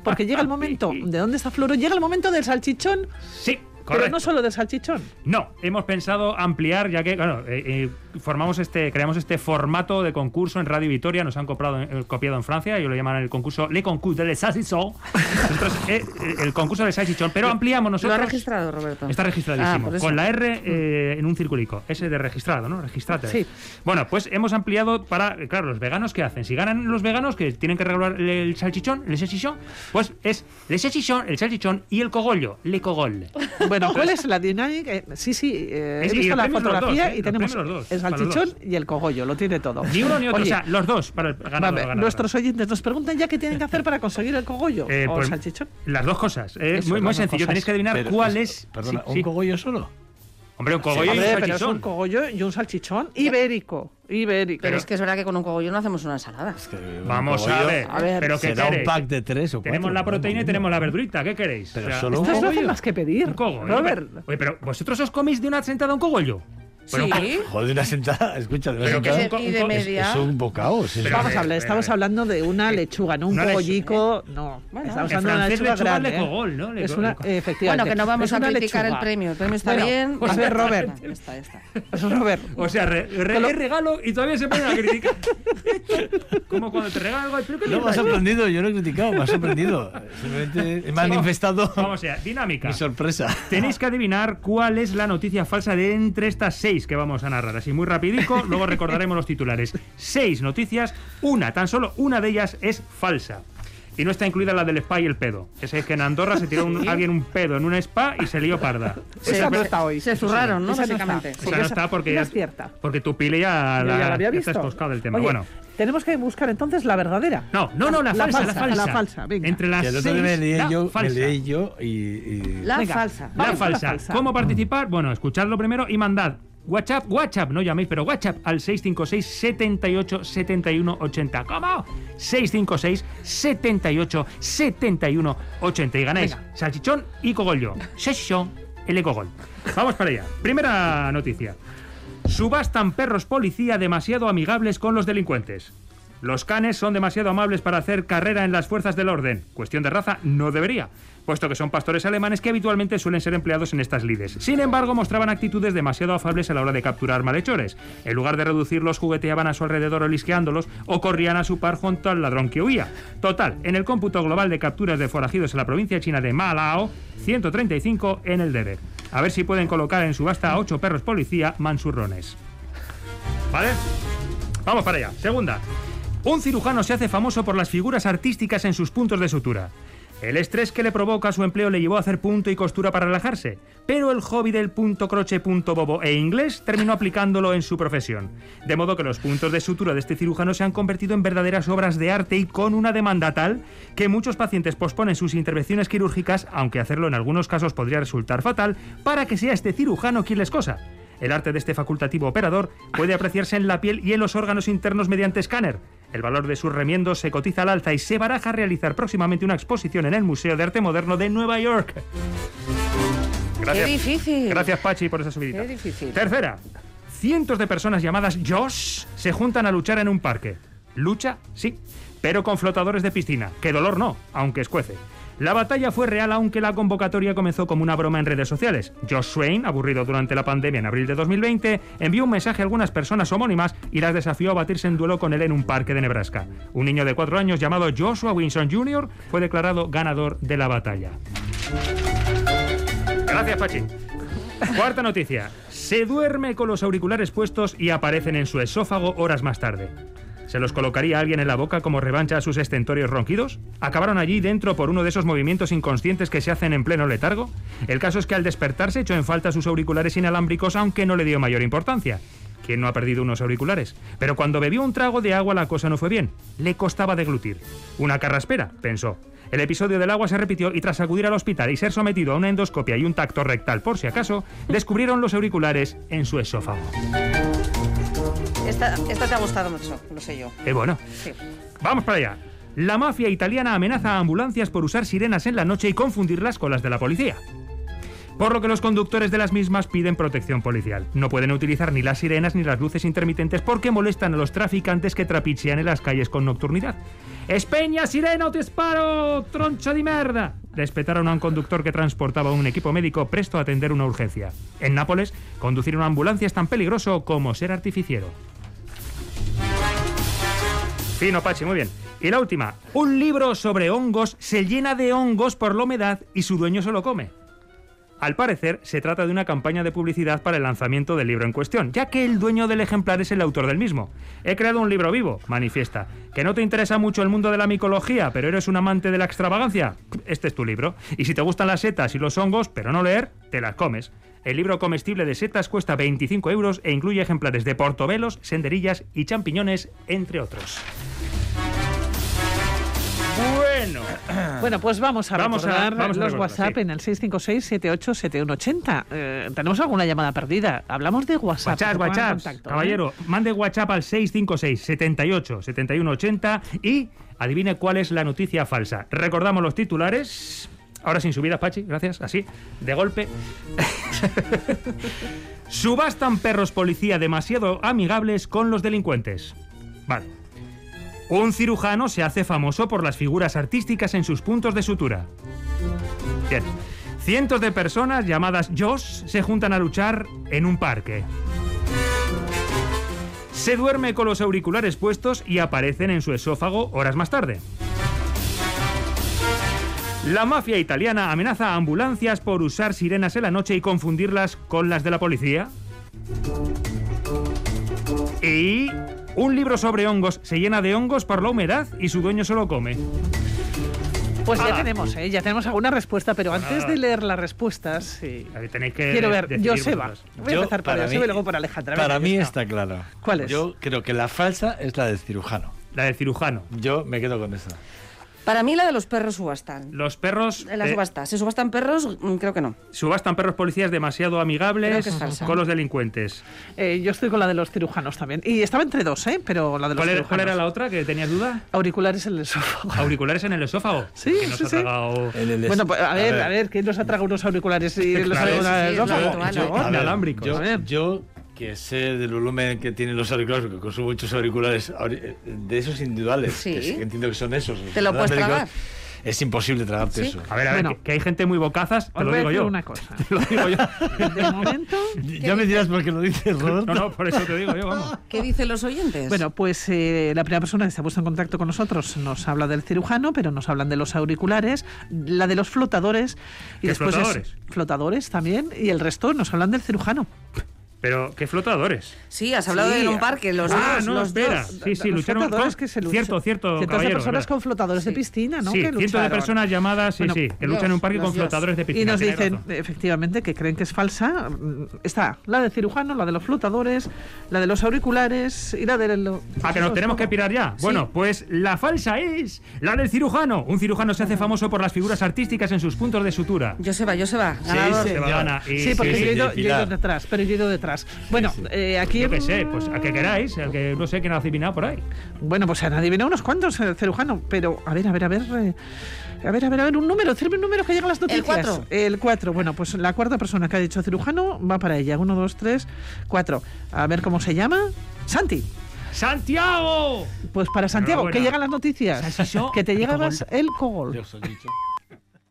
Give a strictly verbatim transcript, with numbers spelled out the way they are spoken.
porque llega el momento, ¿de dónde está Floro? Llega el momento del salchichón. Sí. Correcto. Pero no solo del salchichón. No, hemos pensado ampliar, ya que, bueno, eh, eh, formamos este, creamos este formato de concurso en Radio Vitoria, nos han copiado, eh, copiado en Francia, ellos lo llaman el concurso Le Concours de les Salchichons. Nosotros, eh, el concurso de salchichón, pero ampliamos nosotros. ¿Lo ha registrado, Roberto? Está registradísimo, ah, con la R eh, en un circulico, ese de registrado, ¿no? Registrate. Sí. Bueno, pues hemos ampliado para, claro, los veganos, ¿qué hacen? Si ganan los veganos, que tienen que regular el salchichón, el salchichón, pues es el salchichón, el salchichón y el cogollo, le cogol. Bueno, ¿cuál es la dinámica? Sí, sí, eh, he sí, visto la fotografía dos, ¿eh? y tenemos dos, el salchichón y el cogollo, lo tiene todo. Ni uno ni otro, Oye, o sea, los dos para el ganador. Vale, ganador. Nuestros oyentes nos preguntan ya qué tienen que hacer para conseguir el cogollo eh, o pues, el salchichón. Las dos cosas, eh, Eso, muy, muy sencillo, cosas. Tenéis que adivinar pero, cuál es, es... Perdona, sí, ¿un sí. cogollo solo? Hombre, un cogollo sí, y un hombre, salchichón. Pero es un cogollo y un salchichón ibérico. Ibérico. Pero es que es verdad que con un cogollo no hacemos una ensalada. Es que Vamos cogollo, a ver. A ver ¿Pero qué será queréis? un pack de tres o cuatro. Tenemos la proteína y tenemos la verdurita. ¿Qué queréis? Pero o sea, solo un cogollo. cogollo. No más que pedir. Un cogollo. Robert. Oye, pero ¿vosotros os coméis de una sentada un cogollo? Pero sí. Joder, una sentada, escucha, de una pero sentada. Que es, y de media. Es, es un bocado. Sí, Vamos sí. a hablar, estamos hablando de una lechuga, no un cogollico. No, bueno, estamos hablando de una lechuga, lechuga grande. Le cogol, ¿no? Le es una, efectivamente. Bueno, que no vamos es a una criticar lechuga. el premio. El premio está bueno, bien. Pues es Robert. Ya está, ya está. Es Robert. O sea, re, re, lo... es regalo y todavía se ponen a criticar. Como cuando te regalan algo. ¿Pero qué no, me ha sorprendido, yo no he criticado, me ha sorprendido. Simplemente he manifestado Vamos a ver, dinámica. mi sorpresa. Tenéis que adivinar cuál es la noticia falsa de entre estas seis que vamos a narrar. Así muy rapidico, luego recordaremos los titulares. Seis noticias, una, tan solo una de ellas es falsa. Y no está incluida la del spa y el pedo. Ese es que en Andorra se tiró un, alguien un pedo en un spa y se lió parda. Se, esa no está hoy. Se zurraron, ¿no? Esa Básicamente. No está. O sea, no está porque ya ya, es cierta. porque tu pile ya, Yo la, ya la había ya visto. está esposcado del tema. Oye, bueno. Tenemos que buscar entonces la verdadera. No, no, no, la, la falsa, falsa, la falsa. La falsa, venga. Entre las Que el otro seis, me leí la yo, falsa. me leí yo y, y... La Venga, falsa. La vamos con falsa. la falsa. ¿Cómo participar? Bueno, escuchadlo primero y mandad WhatsApp, WhatsApp, no llaméis, pero WhatsApp al seis cinco seis, setenta y ocho, setenta y uno, ochenta. ¿Cómo? seis cinco seis, setenta y ocho, setenta y uno, ochenta. Y ganáis Venga. salchichón y cogollo. Salchichón, el cogol. Vamos para allá. Primera noticia. Subastan perros policía demasiado amigables con los delincuentes. Los canes son demasiado amables para hacer carrera en las fuerzas del orden. Cuestión de raza, no debería, puesto que son pastores alemanes que habitualmente suelen ser empleados en estas lides. Sin embargo, mostraban actitudes demasiado afables a la hora de capturar malhechores. En lugar de reducirlos, jugueteaban a su alrededor olisqueándolos o corrían a su par junto al ladrón que huía. Total, en el cómputo global de capturas de forajidos en la provincia china de Malao, ciento treinta y cinco en el deber. A ver si pueden colocar en subasta a ocho perros policía mansurrones. ¿Vale? Vamos para allá. Segunda. Un cirujano se hace famoso por las figuras artísticas en sus puntos de sutura. El estrés que le provoca su empleo le llevó a hacer punto y costura para relajarse, pero el hobby del punto croche, punto bobo e inglés terminó aplicándolo en su profesión. De modo que los puntos de sutura de este cirujano se han convertido en verdaderas obras de arte y con una demanda tal que muchos pacientes posponen sus intervenciones quirúrgicas, aunque hacerlo en algunos casos podría resultar fatal, para que sea este cirujano quien les cosa. El arte de este facultativo operador puede apreciarse en la piel y en los órganos internos mediante escáner. El valor de sus remiendos se cotiza al alza y se baraja realizar próximamente una exposición en el Museo de Arte Moderno de Nueva York. Gracias. Qué difícil. Gracias, Pachi, por esa subidita. Qué difícil. Tercera. Cientos de personas llamadas Josh se juntan a luchar en un parque. ¿Lucha? Sí, pero con flotadores de piscina. Que dolor no, aunque escuece. La batalla fue real, aunque la convocatoria comenzó como una broma en redes sociales. Josh Swain, aburrido durante la pandemia en abril de dos mil veinte, envió un mensaje a algunas personas homónimas y las desafió a batirse en duelo con él en un parque de Nebraska. Un niño de cuatro años llamado Joshua Winson junior fue declarado ganador de la batalla. Gracias, Pachi. Cuarta noticia. Se duerme con los auriculares puestos y aparecen en su esófago horas más tarde. ¿Se los colocaría alguien en la boca como revancha a sus estentorios ronquidos? ¿Acabaron allí dentro por uno de esos movimientos inconscientes que se hacen en pleno letargo? El caso es que al despertarse echó en falta sus auriculares inalámbricos, aunque no le dio mayor importancia. ¿Quién no ha perdido unos auriculares? Pero cuando bebió un trago de agua la cosa no fue bien. Le costaba deglutir. Una carraspera, pensó. El episodio del agua se repitió y tras acudir al hospital y ser sometido a una endoscopia y un tacto rectal por si acaso, descubrieron los auriculares en su esófago. Esta, esta te ha gustado mucho, lo sé yo. Eh, bueno. Sí. Vamos para allá. La mafia italiana amenaza a ambulancias por usar sirenas en la noche y confundirlas con las de la policía. por lo que los conductores de las mismas piden protección policial. No pueden utilizar ni las sirenas ni las luces intermitentes porque molestan a los traficantes que trapichean en las calles con nocturnidad. «Espeña, sirena o te disparo, troncho de merda!» Respetaron a un conductor que transportaba un equipo médico presto a atender una urgencia. En Nápoles, conducir una ambulancia es tan peligroso como ser artificiero. Fino, Pachi, muy bien. Y la última. Un libro sobre hongos se llena de hongos por la humedad y su dueño se lo come. Al parecer, se trata de una campaña de publicidad para el lanzamiento del libro en cuestión, ya que el dueño del ejemplar es el autor del mismo. He creado un libro vivo, manifiesta. ¿Que no te interesa mucho el mundo de la micología, pero eres un amante de la extravagancia? Este es tu libro. Y si te gustan las setas y los hongos, pero no leer, te las comes. El libro comestible de setas cuesta veinticinco euros e incluye ejemplares de portobelos, senderillas y champiñones, entre otros. Bueno, bueno, pues vamos a vamos recordar a, vamos a los recordar, WhatsApp sí. en el seis cinco seis, siete ocho siete uno ocho cero. Eh, ¿Tenemos alguna llamada perdida? Hablamos de WhatsApp. WhatsApp, WhatsApp, contacto, caballero, ¿eh? Mande WhatsApp al seis cinco seis, setenta y ocho, setenta y uno ochenta y adivine cuál es la noticia falsa. Recordamos los titulares. Ahora sin subidas, Pachi, gracias, así, de golpe. Subastan perros policía demasiado amigables con los delincuentes. Vale. Un cirujano se hace famoso por las figuras artísticas en sus puntos de sutura. Bien. Cientos de personas llamadas Josh se juntan a luchar en un parque. Se duerme con los auriculares puestos y aparecen en su esófago horas más tarde. La mafia italiana amenaza a ambulancias por usar sirenas en la noche y confundirlas con las de la policía. Y un libro sobre hongos se llena de hongos por la humedad y su dueño se lo come. Pues ya ah. tenemos, ¿eh? ya tenemos alguna respuesta, pero antes de leer las respuestas, sí. Tenéis que quiero ver, Joseba. Voy a Yo, empezar por para Joseba mí- y luego por Alejandra. Para Venga, mí ya está claro. ¿Cuál es? Yo creo que la falsa es la del cirujano. La del cirujano. Yo me quedo con esa. Para mí la de los perros subastan. Los perros... En la eh, subasta. ¿Se subastan perros? Mm, Creo que no. subastan perros policías demasiado Creo amigables que es falsa. con los delincuentes. Eh, yo estoy con la de los cirujanos también. Y estaba entre dos, ¿eh? Pero la de los ¿Cuál era, cirujanos. cuál era la otra que tenías duda? Auriculares en el esófago. Auriculares en el esófago. Sí, que nos sí, ha sí. tragado... En el es- Bueno, pues, a ver, a ver, ¿quién nos ha tragado unos auriculares y los Claro, ha tragado en sí, el sí, es lo esófago? habitual, Por ¿no? favor. a ver, inalámbricos. Yo, A ver. yo que sé del volumen que tienen los auriculares, porque consumo muchos auriculares, auri- de esos individuales, Sí. que, sí, que entiendo que son esos. ¿Te lo puedes inalámbricos, tragar? Es imposible tragarte Sí. eso. A ver, a ver, Bueno. que, que hay gente muy bocazas, te Os lo voy a digo decir yo. una cosa. Te lo digo yo. De momento... Ya me dirás por qué lo dices, Roberto. No, no, por eso te digo yo, vamos. ¿Qué dicen los oyentes? Bueno, pues eh, la primera persona que se ha puesto en contacto con nosotros nos habla del cirujano, pero nos hablan de los auriculares, la de los flotadores y ¿Qué después es- flotadores? flotadores también, y el resto nos hablan del cirujano. Pero, ¿qué flotadores? Sí, has hablado Sí. de un parque, los ah, dos, no, los espera. dos. Sí, sí, Los lucharon flotadores con... que se luchan. Cierto, cierto, Cientos de caballero. personas ¿verdad? con flotadores Sí. de piscina, ¿no? Sí, que cientos de lucharon. personas llamadas, sí, Bueno, sí, que luchan en un parque los con Dios. flotadores de piscina. Y nos tenéis dicen, razón. efectivamente, que creen que es falsa. Mm, Está la del cirujano, la de los flotadores, la de los auriculares y la de los... ¿A que nos tenemos que pirar ya? Bueno, pues la falsa es la del cirujano. Un cirujano se hace famoso por las figuras artísticas en sus puntos de sutura. Joseba, Joseba, Sí, ganador. sí. Se va a ganar. Y- Sí, porque sí, yo, he ido, sí, yo he ido Pilar. detrás, pero yo he ido detrás. Bueno, sí. eh, aquí... Yo qué en- sé, pues a que queráis, el que no sé quién ha adivinado por ahí. Bueno, pues han adivinado unos cuantos, el cirujano. Pero, a ver, a ver, a ver... eh, a ver, a ver, a ver, un número, decirme un número que llegan las noticias. cuatro. El cuatro. Bueno, pues la cuarta persona que ha dicho cirujano va para ella. Uno, dos, tres, cuatro. A ver cómo se llama. Santi. ¡Santiago! Pues para Santiago, Enhorabuena. que llegan las noticias. Salchichó Que te y llegabas cogol. el cogol. Dios, has dicho.